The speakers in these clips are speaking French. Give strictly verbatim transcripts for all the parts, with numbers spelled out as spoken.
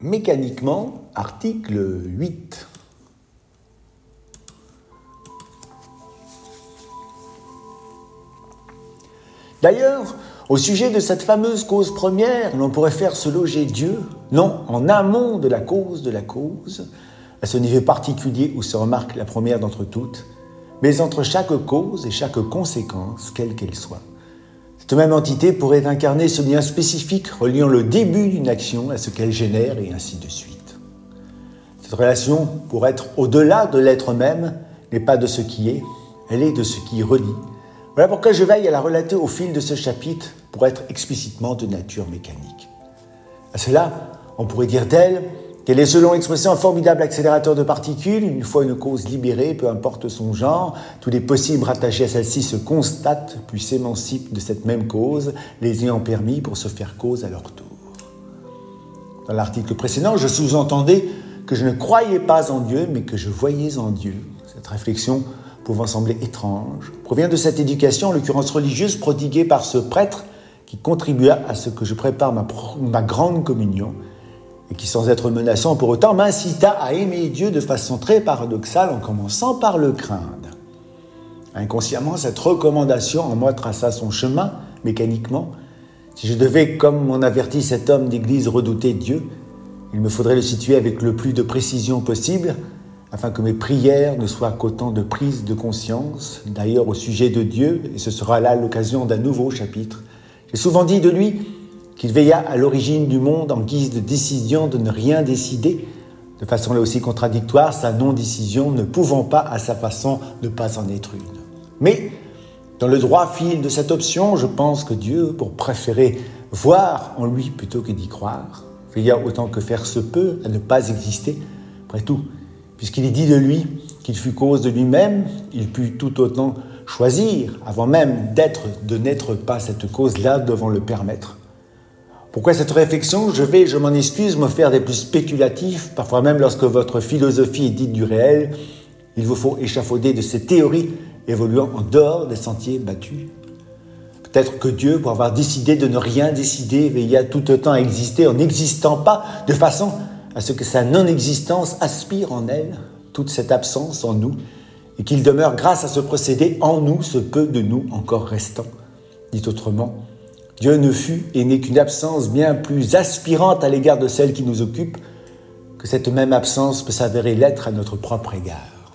Mécaniquement, article huit. D'ailleurs, au sujet de cette fameuse cause première, l'on pourrait faire se loger Dieu, non en amont de la cause de la cause, à ce niveau particulier où se remarque la première d'entre toutes, mais entre chaque cause et chaque conséquence, quelle qu'elle soit. Cette même entité pourrait incarner ce lien spécifique reliant le début d'une action à ce qu'elle génère et ainsi de suite. Cette relation, pour être au-delà de l'être même, n'est pas de ce qui est, elle est de ce qui relie. Voilà pourquoi je veille à la relater au fil de ce chapitre pour être explicitement de nature mécanique. À cela, on pourrait dire d'elle qu'elle est selon l'expression un formidable accélérateur de particules. Une fois une cause libérée, peu importe son genre, tous les possibles rattachés à celle-ci se constatent puis s'émancipent de cette même cause, les ayant permis pour se faire cause à leur tour. Dans l'article précédent, je sous-entendais que je ne croyais pas en Dieu, mais que je voyais en Dieu. Cette réflexion, pouvant sembler étrange, provient de cette éducation, en l'occurrence religieuse, prodiguée par ce prêtre qui contribua à ce que je prépare ma, ma grande communion et qui, sans être menaçant pour autant, m'incita à aimer Dieu de façon très paradoxale en commençant par le craindre. Inconsciemment, cette recommandation en moi traça son chemin, mécaniquement. Si je devais, comme m'en avertit cet homme d'église, redouter Dieu, il me faudrait le situer avec le plus de précision possible, afin que mes prières ne soient qu'autant de prise de conscience, d'ailleurs au sujet de Dieu, et ce sera là l'occasion d'un nouveau chapitre. J'ai souvent dit de lui qu'il veilla à l'origine du monde en guise de décision de ne rien décider, de façon là aussi contradictoire, sa non-décision ne pouvant pas à sa façon ne pas en être une. Mais, dans le droit fil de cette option, je pense que Dieu, pour préférer voir en lui plutôt que d'y croire, veilla autant que faire se peut à ne pas exister. Après tout, puisqu'il est dit de lui qu'il fut cause de lui-même, il put tout autant choisir, avant même d'être, de n'être pas cette cause-là, devant le permettre. Pourquoi cette réflexion ? Je vais, je m'en excuse, me faire des plus spéculatifs, parfois même lorsque votre philosophie est dite du réel, il vous faut échafauder de ces théories évoluant en dehors des sentiers battus. Peut-être que Dieu, pour avoir décidé de ne rien décider, veilla tout autant à exister en n'existant pas, de façon à ce que sa non-existence aspire en elle, toute cette absence en nous, et qu'il demeure grâce à ce procédé en nous ce peu de nous encore restant. Dit autrement, Dieu ne fut et n'est qu'une absence bien plus aspirante à l'égard de celle qui nous occupe que cette même absence peut s'avérer l'être à notre propre égard.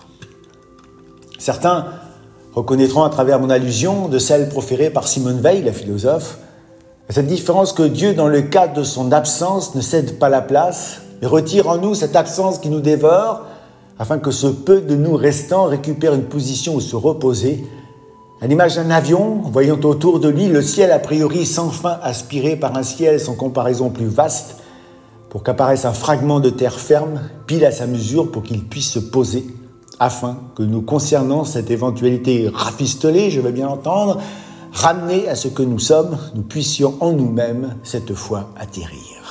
Certains reconnaîtront à travers mon allusion de celle proférée par Simone Weil, la philosophe, cette différence que Dieu, dans le cadre de son absence, ne cède pas la place, et retire en nous cette absence qui nous dévore, afin que ce peu de nous restant récupère une position où se reposer, à l'image d'un avion, voyant autour de lui le ciel a priori sans fin aspiré par un ciel sans comparaison plus vaste, pour qu'apparaisse un fragment de terre ferme, pile à sa mesure pour qu'il puisse se poser, afin que nous concernant cette éventualité rafistolée, je veux bien entendre, ramener à ce que nous sommes, nous puissions en nous-mêmes cette fois atterrir.